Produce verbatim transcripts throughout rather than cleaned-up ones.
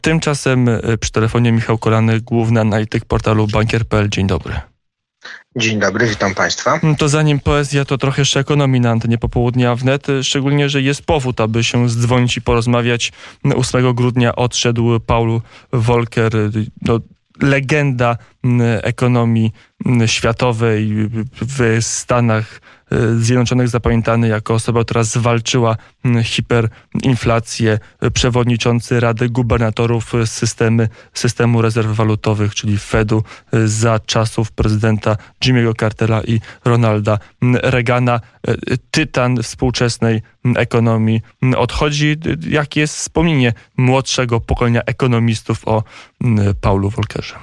Tymczasem przy telefonie Michał Kolany, główny analityk portalu bankier kropka pe el. Dzień dobry. Dzień dobry, witam Państwa. To zanim poezja, to trochę jeszcze ekonomii na antenie popołudnia wnet, szczególnie, że jest powód, aby się zdzwonić i porozmawiać. ósmego grudnia odszedł Paul Volcker, no, legenda ekonomii światowej w Stanach Zjednoczonych, zapamiętany jako osoba, która zwalczyła hiperinflację, przewodniczący Rady Gubernatorów systemy, systemu rezerw walutowych, czyli Fedu, za czasów prezydenta Jimmy'ego Cartera i Ronalda Reagana. Tytan współczesnej ekonomii odchodzi. Jakie jest wspomnienie młodszego pokolenia ekonomistów o Paulu Volckerze?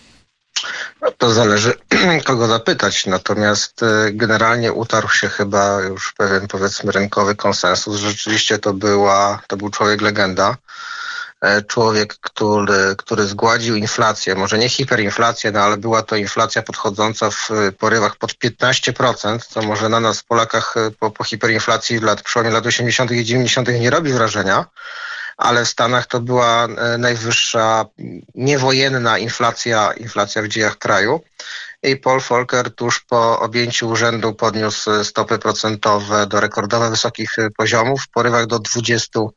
No to zależy, kogo zapytać. Natomiast generalnie utarł się chyba już pewien, powiedzmy, rynkowy konsensus. Rzeczywiście to była, to był człowiek legenda. Człowiek, który, który zgładził inflację, może nie hiperinflację, no ale była to inflacja podchodząca w porywach pod piętnaście procent, co może na nas, Polakach, po, po hiperinflacji w lat, przełomie lat osiemdziesiątych i dziewięćdziesiątych nie robi wrażenia. Ale w Stanach to była najwyższa niewojenna inflacja, inflacja w dziejach kraju. I Paul Volcker tuż po objęciu urzędu podniósł stopy procentowe do rekordowo wysokich poziomów, w porywach do dwudziestu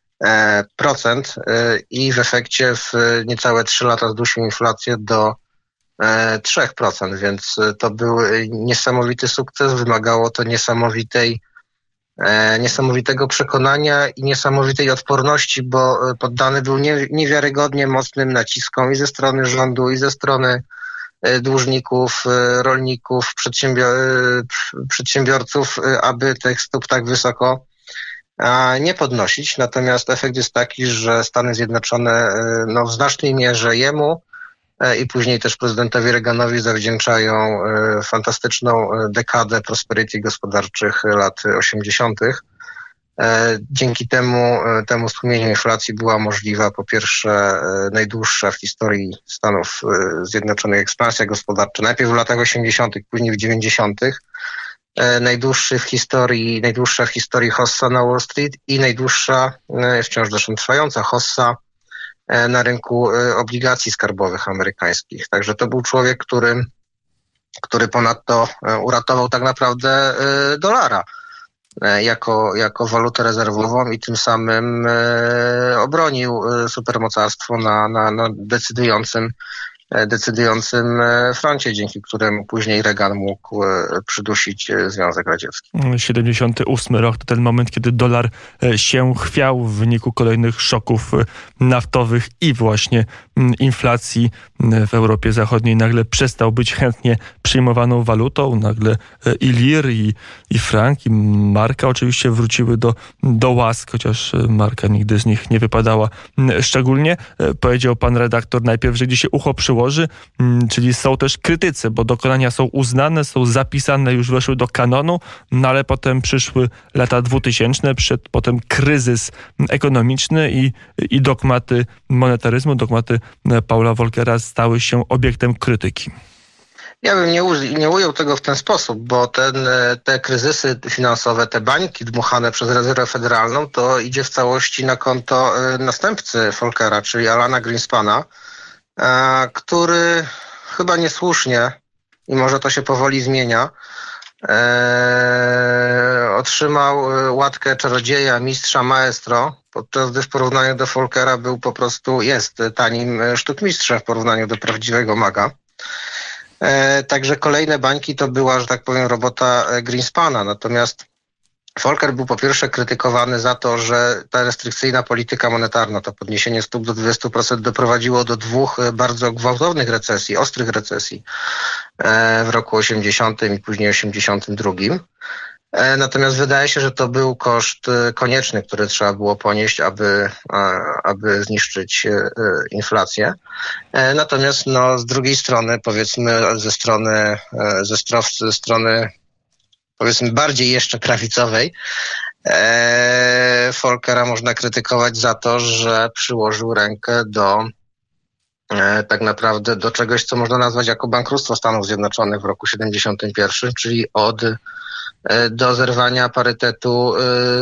procent i w efekcie w niecałe trzy lata zdusił inflację do trzech procent, więc to był niesamowity sukces, wymagało to niesamowitej niesamowitego przekonania i niesamowitej odporności, bo poddany był nie, niewiarygodnie mocnym naciskom i ze strony rządu, i ze strony dłużników, rolników, przedsiębior- przedsiębiorców, aby tych stóp tak wysoko nie podnosić. Natomiast efekt jest taki, że Stany Zjednoczone no, w znacznej mierze jemu i później też prezydentowi Reaganowi zawdzięczają fantastyczną dekadę prosperity gospodarczych lat osiemdziesiątych. Dzięki temu, temu stłumieniu inflacji była możliwa po pierwsze najdłuższa w historii Stanów Zjednoczonych ekspansja gospodarcza. Najpierw w latach osiemdziesiątych, później w dziewięćdziesiątych. Najdłuższy w historii, najdłuższa w historii hossa na Wall Street i najdłuższa, wciąż zresztą trwająca hossa na rynku obligacji skarbowych amerykańskich. Także to był człowiek, który, który ponadto uratował tak naprawdę dolara jako, jako walutę rezerwową i tym samym obronił supermocarstwo na, na, na decydującym decydującym froncie, dzięki któremu później Reagan mógł przydusić Związek Radziecki. siedemdziesiąty ósmy rok to ten moment, kiedy dolar się chwiał w wyniku kolejnych szoków naftowych i właśnie inflacji w Europie Zachodniej. Nagle przestał być chętnie przyjmowaną walutą. Nagle i lir, i, i frank, i marka oczywiście wróciły do, do łask, chociaż marka nigdy z nich nie wypadała szczególnie. Powiedział pan redaktor najpierw, że gdzieś się ucho przyłoży, czyli są też krytycy, bo dokonania są uznane, są zapisane, już weszły do kanonu, no ale potem przyszły lata dwutysięczne, przed, potem kryzys ekonomiczny i, i dogmaty monetaryzmu, dogmaty Paula Volckera stały się obiektem krytyki. Ja bym nie, u- nie ujął tego w ten sposób, bo ten, te kryzysy finansowe, te bańki dmuchane przez Rezerwę Federalną, to idzie w całości na konto następcy Volckera, czyli Alana Greenspana, który chyba niesłusznie, i może to się powoli zmienia, e, otrzymał łatkę czarodzieja, mistrza, maestro, podczas gdy w porównaniu do Volckera był po prostu, jest tanim sztukmistrzem w porównaniu do prawdziwego maga. E, także kolejne bańki to była, że tak powiem, robota Greenspana, natomiast Volcker był po pierwsze krytykowany za to, że ta restrykcyjna polityka monetarna, to podniesienie stóp do dwudziestu procent doprowadziło do dwóch bardzo gwałtownych recesji, ostrych recesji w roku osiemdziesiątym i później osiemdziesiątym drugim. Natomiast wydaje się, że to był koszt konieczny, który trzeba było ponieść, aby, aby zniszczyć inflację. Natomiast no, z drugiej strony, powiedzmy ze strony, ze strony, ze strony powiedzmy bardziej jeszcze prawicowej, e, Volckera można krytykować za to, że przyłożył rękę do e, tak naprawdę do czegoś, co można nazwać jako bankructwo Stanów Zjednoczonych w roku siedemdziesiątym pierwszym, czyli od do zerwania parytetu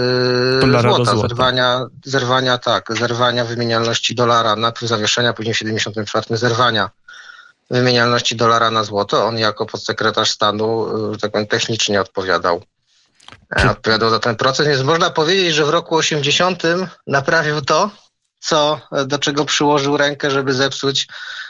yy, złota, zerwania, zerwania, tak, zerwania wymienialności dolara, najpierw zawieszenia, później w siedemdziesiątym czwartym zerwania wymienialności dolara na złoto. On jako podsekretarz stanu, że tak powiem, technicznie odpowiadał. Odpowiadał za ten proces, więc można powiedzieć, że w roku osiemdziesiątym naprawił to, co, do czego przyłożył rękę, żeby zepsuć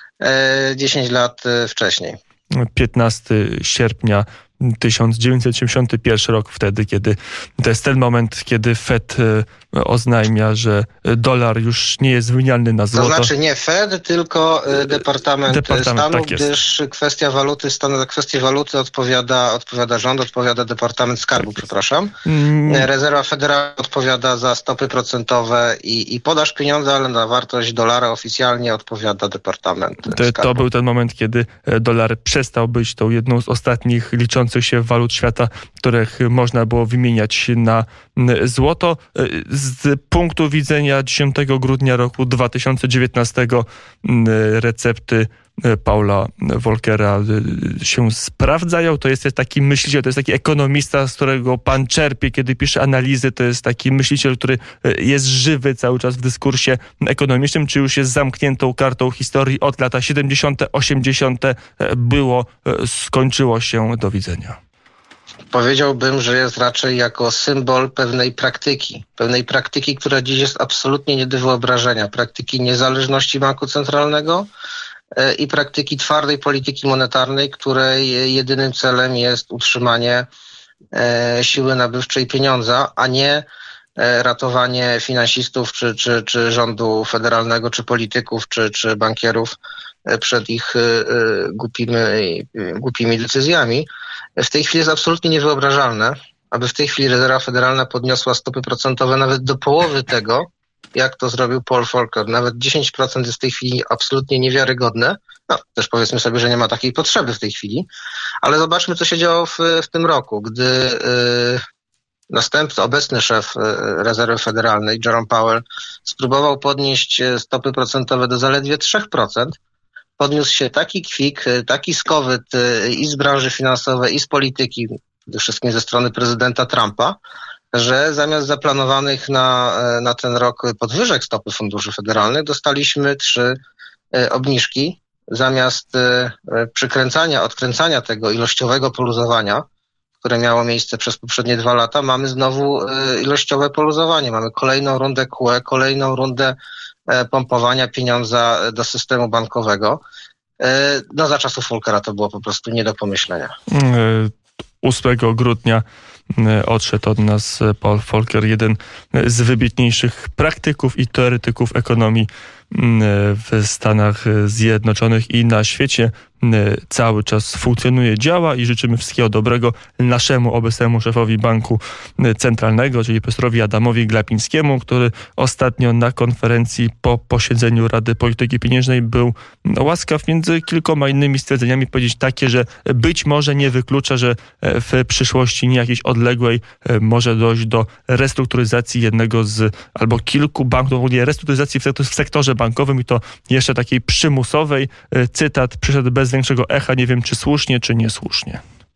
e, dziesięć lat wcześniej. piętnastego sierpnia tysiąc dziewięćset osiemdziesiąty pierwszy rok, wtedy, kiedy to jest ten moment, kiedy Fed oznajmia, że dolar już nie jest wymienialny na złoto. To znaczy nie Fed, tylko Departament, Departament Stanu, tak gdyż kwestia waluty, stanu, za kwestię waluty odpowiada, odpowiada rząd, odpowiada Departament Skarbu, przepraszam. Mm. Rezerwa Federalna odpowiada za stopy procentowe i, i podaż pieniądza, ale na wartość dolara oficjalnie odpowiada Departament to, Skarbu. To był ten moment, kiedy dolar przestał być tą jedną z ostatnich liczących się walut świata, których można było wymieniać na złoto. Z punktu widzenia dziesiątego grudnia roku dwa tysiące dziewiętnastego recepty Paula Volckera się sprawdzają. To jest taki myśliciel, to jest taki ekonomista, z którego pan czerpie, kiedy pisze analizy. To jest taki myśliciel, który jest żywy cały czas w dyskursie ekonomicznym, czy już jest zamkniętą kartą historii od lata siedemdziesiąte, osiemdziesiąte było, skończyło się, do widzenia. Powiedziałbym, że jest raczej jako symbol pewnej praktyki. Pewnej praktyki, która dziś jest absolutnie nie do wyobrażenia. Praktyki niezależności banku centralnego i praktyki twardej polityki monetarnej, której jedynym celem jest utrzymanie siły nabywczej pieniądza, a nie ratowanie finansistów, czy, czy, czy rządu federalnego, czy polityków, czy, czy bankierów przed ich głupimi, głupimi decyzjami. W tej chwili jest absolutnie niewyobrażalne, aby w tej chwili rezerwa federalna podniosła stopy procentowe nawet do połowy tego, jak to zrobił Paul Volcker. Nawet dziesięć procent jest w tej chwili absolutnie niewiarygodne. No, też powiedzmy sobie, że nie ma takiej potrzeby w tej chwili. Ale zobaczmy, co się działo w, w tym roku, gdy yy, następca, obecny szef yy, rezerwy federalnej, Jerome Powell, spróbował podnieść stopy procentowe do zaledwie trzy procent. Podniósł się taki kwik, taki skowyt yy, i z branży finansowej, i z polityki, przede wszystkim ze strony prezydenta Trumpa, że zamiast zaplanowanych na, na ten rok podwyżek stopy funduszy federalnych dostaliśmy trzy obniżki. Zamiast przykręcania, odkręcania tego ilościowego poluzowania, które miało miejsce przez poprzednie dwa lata, mamy znowu ilościowe poluzowanie. Mamy kolejną rundę Q E, kolejną rundę pompowania pieniądza do systemu bankowego. No za czasów Volckera to było po prostu nie do pomyślenia. ósmego grudnia odszedł od nas Paul Volcker, jeden z wybitniejszych praktyków i teoretyków ekonomii w Stanach Zjednoczonych i na świecie. Cały czas funkcjonuje, działa i życzymy wszystkiego dobrego naszemu obecnemu szefowi Banku Centralnego, czyli profesorowi Adamowi Glapińskiemu, który ostatnio na konferencji po posiedzeniu Rady Polityki Pieniężnej był łaskaw między kilkoma innymi stwierdzeniami powiedzieć takie, że być może nie wyklucza, że w przyszłości nie jakiejś odległej może dojść do restrukturyzacji jednego z albo kilku banków, nie restrukturyzacji w sektorze bankowym i to jeszcze takiej przymusowej. Cytat przyszedł bez większego echa, nie wiem czy słusznie, czy niesłusznie.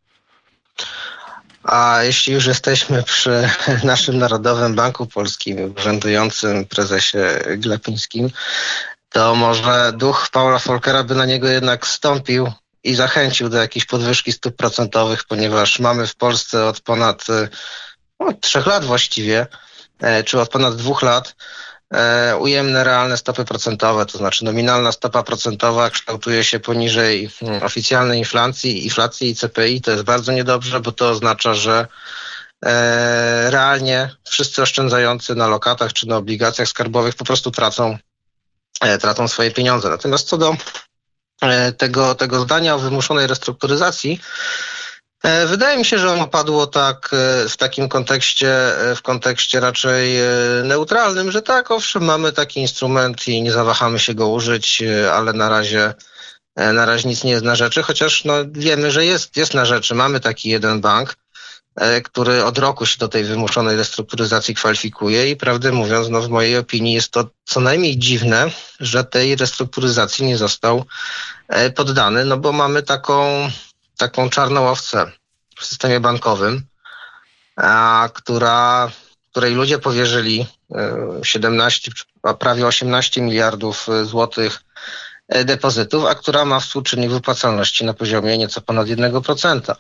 A jeśli już jesteśmy przy naszym Narodowym Banku Polskim, urzędującym prezesie Glapińskim, to może duch Paula Volckera by na niego jednak wstąpił i zachęcił do jakiejś podwyżki stóp procentowych, ponieważ mamy w Polsce od ponad no, trzech lat właściwie, czy od ponad dwóch lat, ujemne realne stopy procentowe, to znaczy nominalna stopa procentowa kształtuje się poniżej oficjalnej inflacji, inflacji i C P I. To jest bardzo niedobrze, bo to oznacza, że e, realnie wszyscy oszczędzający na lokatach czy na obligacjach skarbowych po prostu tracą, e, tracą swoje pieniądze. Natomiast co do e, tego, tego zdania o wymuszonej restrukturyzacji, wydaje mi się, że ono padło tak w takim kontekście, w kontekście raczej neutralnym, że tak, owszem, mamy taki instrument i nie zawahamy się go użyć, ale na razie, na razie nic nie jest na rzeczy, chociaż no, wiemy, że jest, jest na rzeczy. Mamy taki jeden bank, który od roku się do tej wymuszonej restrukturyzacji kwalifikuje i prawdę mówiąc, no w mojej opinii jest to co najmniej dziwne, że tej restrukturyzacji nie został poddany, no bo mamy taką taką czarną owcę w systemie bankowym, a która, której ludzie powierzyli siedemnaście, a prawie osiemnaście miliardów złotych depozytów, a która ma współczynnik wypłacalności na poziomie nieco ponad jednego procenta.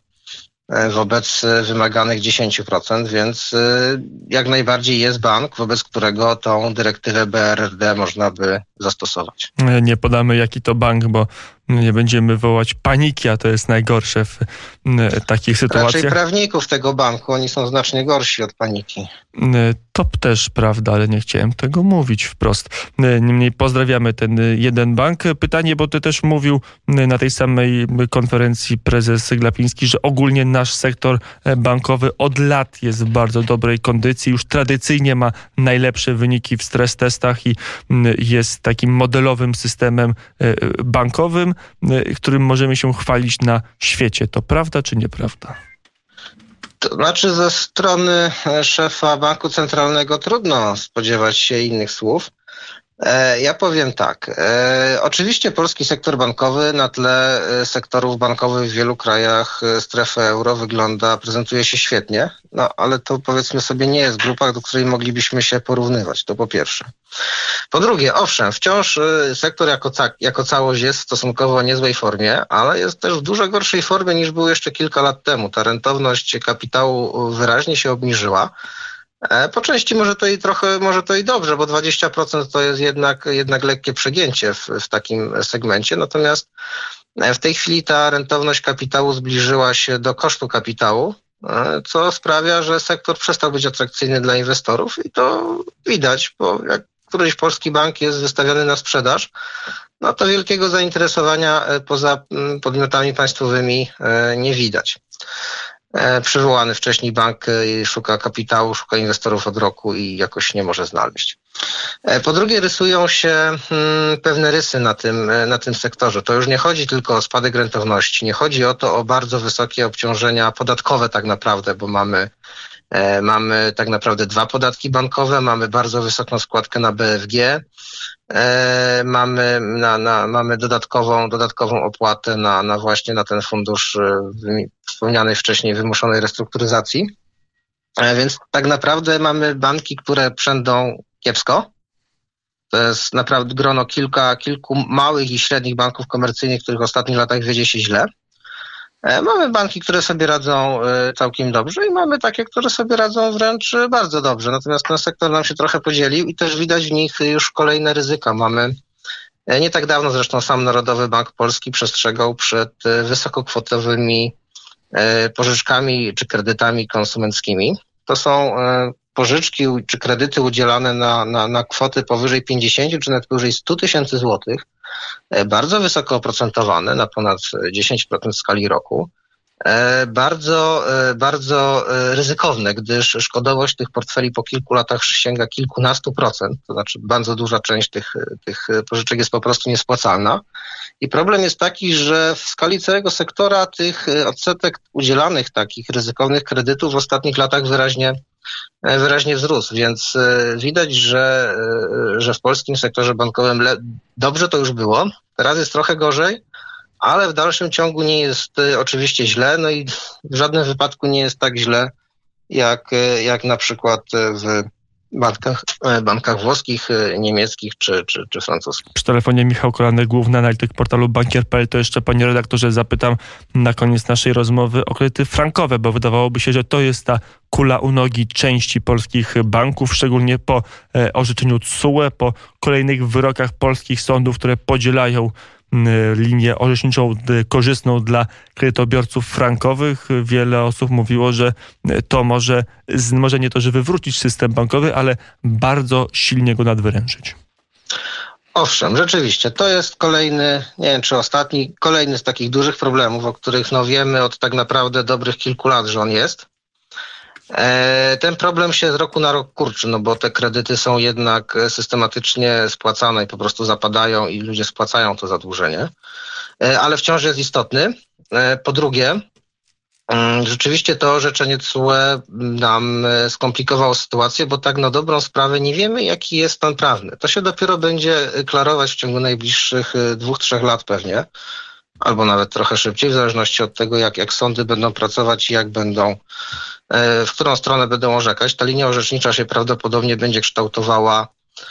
Wobec wymaganych dziesięć procent, więc jak najbardziej jest bank, wobec którego tą dyrektywę B R R D można by zastosować. Nie podamy jaki to bank, bo nie będziemy wołać paniki, a to jest najgorsze w takich sytuacjach. Raczej prawników tego banku, oni są znacznie gorsi od paniki. To też prawda, ale nie chciałem tego mówić wprost. Niemniej pozdrawiamy ten jeden bank. Pytanie, bo ty też mówił na tej samej konferencji prezes Glapiński, że ogólnie nasz sektor bankowy od lat jest w bardzo dobrej kondycji. Już tradycyjnie ma najlepsze wyniki w stres testach i jest takim modelowym systemem bankowym, którym możemy się chwalić na świecie. To prawda czy nieprawda? To znaczy, ze strony szefa Banku Centralnego trudno spodziewać się innych słów. E, ja powiem tak. E, oczywiście polski sektor bankowy na tle sektorów bankowych w wielu krajach strefy euro wygląda, prezentuje się świetnie, no ale to powiedzmy sobie nie jest grupa, do której moglibyśmy się porównywać, to po pierwsze. Po drugie, owszem, wciąż sektor jako, ca- jako całość jest w stosunkowo niezłej formie, ale jest też w dużo gorszej formie niż był jeszcze kilka lat temu. Ta rentowność kapitału wyraźnie się obniżyła. Po części może to i trochę, może to i dobrze, bo dwadzieścia procent to jest jednak, jednak lekkie przegięcie w, w takim segmencie. Natomiast w tej chwili ta rentowność kapitału zbliżyła się do kosztu kapitału, co sprawia, że sektor przestał być atrakcyjny dla inwestorów i to widać, bo jak któryś polski bank jest wystawiony na sprzedaż, no to wielkiego zainteresowania poza podmiotami państwowymi nie widać. Przywołany wcześniej bank szuka kapitału, szuka inwestorów od roku i jakoś nie może znaleźć. Po drugie, rysują się pewne rysy na tym, na tym sektorze. To już nie chodzi tylko o spadek rentowności, nie chodzi o to o bardzo wysokie obciążenia podatkowe tak naprawdę, bo mamy Mamy tak naprawdę dwa podatki bankowe, mamy bardzo wysoką składkę na B F G, e, mamy, na, na, mamy dodatkową, dodatkową opłatę na, na właśnie na ten fundusz e, wspomnianej wcześniej wymuszonej restrukturyzacji. E, więc tak naprawdę mamy banki, które przędą kiepsko. To jest naprawdę grono kilka, kilku małych i średnich banków komercyjnych, których w ostatnich latach wiedzie się źle. Mamy banki, które sobie radzą całkiem dobrze i mamy takie, które sobie radzą wręcz bardzo dobrze. Natomiast ten sektor nam się trochę podzielił i też widać w nich już kolejne ryzyka. Mamy nie tak dawno zresztą sam Narodowy Bank Polski przestrzegał przed wysokokwotowymi pożyczkami czy kredytami konsumenckimi. To są pożyczki czy kredyty udzielane na, na, na kwoty powyżej pięćdziesiąt czy nawet powyżej sto tysięcy złotych. Bardzo wysoko oprocentowane, na ponad dziesięć procent w skali roku. Bardzo, bardzo ryzykowne, gdyż szkodowość tych portfeli po kilku latach sięga kilkunastu procent, to znaczy bardzo duża część tych, tych pożyczek jest po prostu niespłacalna. I problem jest taki, że w skali całego sektora tych odsetek udzielanych takich ryzykownych kredytów w ostatnich latach wyraźnie wyraźnie wzrósł, więc widać, że, że w polskim sektorze bankowym le- dobrze to już było, teraz jest trochę gorzej, ale w dalszym ciągu nie jest oczywiście źle, no i w żadnym wypadku nie jest tak źle, jak, jak na przykład w bankach, bankach włoskich, niemieckich czy, czy, czy francuskich. Przy telefonie Michał Kolanek, główny analityk portalu bankier kropka p l. To jeszcze, panie redaktorze, zapytam na koniec naszej rozmowy o kredyty frankowe, bo wydawałoby się, że to jest ta kula u nogi części polskich banków, szczególnie po e, orzeczeniu T S U E, po kolejnych wyrokach polskich sądów, które podzielają linię orzeczniczą korzystną dla kredytobiorców frankowych. Wiele osób mówiło, że to może, może nie to, że wywrócić system bankowy, ale bardzo silnie go nadwyrężyć. Owszem, rzeczywiście, to jest kolejny, nie wiem czy ostatni, kolejny z takich dużych problemów, o których no wiemy od tak naprawdę dobrych kilku lat, że on jest. Ten problem się z roku na rok kurczy, no bo te kredyty są jednak systematycznie spłacane i po prostu zapadają i ludzie spłacają to zadłużenie, ale wciąż jest istotny. Po drugie, rzeczywiście to orzeczenie T S U E nam skomplikowało sytuację, bo tak na dobrą sprawę nie wiemy, jaki jest stan prawny. To się dopiero będzie klarować w ciągu najbliższych dwóch, trzech lat pewnie, albo nawet trochę szybciej, w zależności od tego, jak, jak sądy będą pracować i jak będą w którą stronę będą orzekać. Ta linia orzecznicza się prawdopodobnie będzie kształtowała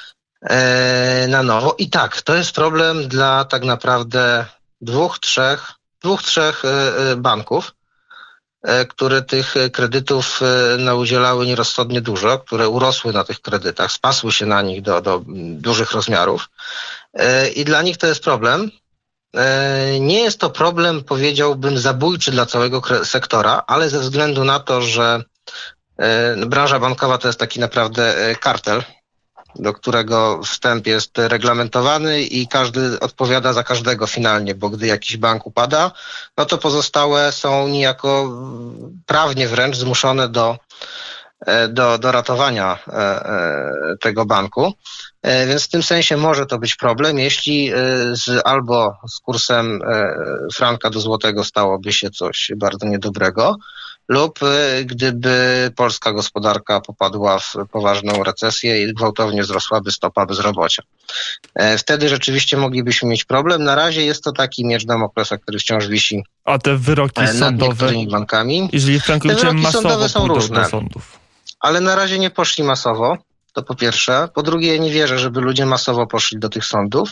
na nowo. I tak, to jest problem dla tak naprawdę dwóch, trzech, dwóch, trzech banków, które tych kredytów naudzielały nierozsądnie dużo, które urosły na tych kredytach, spasły się na nich do, do dużych rozmiarów. I dla nich to jest problem. Nie jest to problem, powiedziałbym, zabójczy dla całego sektora, ale ze względu na to, że branża bankowa to jest taki naprawdę kartel, do którego wstęp jest reglamentowany i każdy odpowiada za każdego finalnie, bo gdy jakiś bank upada, no to pozostałe są niejako prawnie wręcz zmuszone do, do, do ratowania tego banku. Więc w tym sensie może to być problem, jeśli z, albo z kursem franka do złotego stałoby się coś bardzo niedobrego, lub gdyby polska gospodarka popadła w poważną recesję i gwałtownie wzrosłaby stopa bezrobocia. Wtedy rzeczywiście moglibyśmy mieć problem. Na razie jest to taki miecz Damoklesa, który wciąż wisi. A te wyroki nad sądowe, niektórymi bankami. jeżeli całkowicie masowo są pójdą różne, do sądów. Ale na razie nie poszli masowo, to po pierwsze. Po drugie, ja nie wierzę, żeby ludzie masowo poszli do tych sądów.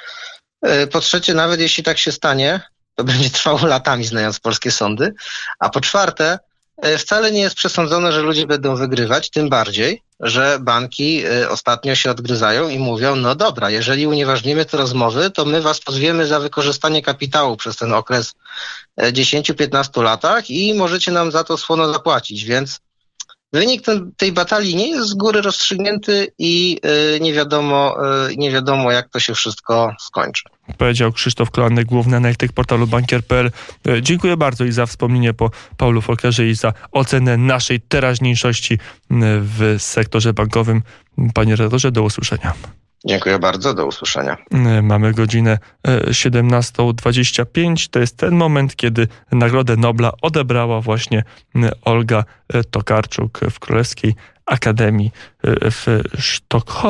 Po trzecie, nawet jeśli tak się stanie, to będzie trwało latami, znając polskie sądy. A po czwarte, wcale nie jest przesądzone, że ludzie będą wygrywać, tym bardziej, że banki ostatnio się odgryzają i mówią, no dobra, jeżeli unieważnimy te rozmowy, to my was pozwiemy za wykorzystanie kapitału przez ten okres dziesięć do piętnastu latach i możecie nam za to słono zapłacić, więc wynik ten, tej batalii nie jest z góry rozstrzygnięty i y, nie wiadomo, y, nie wiadomo, jak to się wszystko skończy. Powiedział Krzysztof Kolanek, główny analityk portalu bankier kropka pe el. Dziękuję bardzo i za wspomnienie po Paulu Volckerze i za ocenę naszej teraźniejszości w sektorze bankowym. Panie redaktorze, do usłyszenia. Dziękuję bardzo, do usłyszenia. Mamy godzinę siedemnasta dwadzieścia pięć. To jest ten moment, kiedy Nagrodę Nobla odebrała właśnie Olga Tokarczuk w Królewskiej Akademii w Sztokholmie.